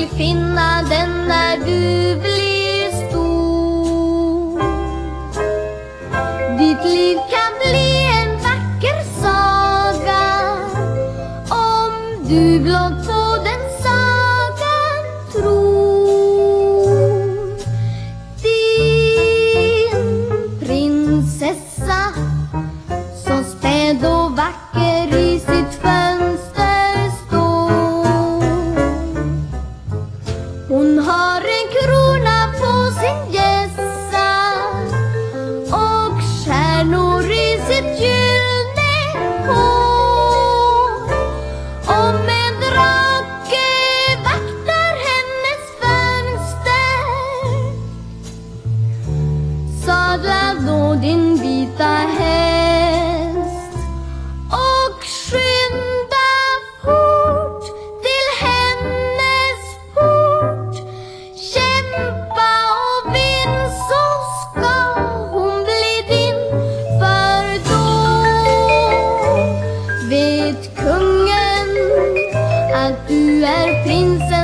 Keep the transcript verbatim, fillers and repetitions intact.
vill finna den när du blir stor. Ditt liv kan bli en vacker saga om du blott på den sagan tror. Din prinsessa, så späd och vacker i sitt fönster står. Hon har en krona på sin hjässa och stjärnor i sitt gyllene hår. Om en drake vaktar hennes fönster, sadla då din vita häst och skynda fort till hennes port. Kämpa och vinn, så ska hon bli din, för då vet kungen att du är prinsen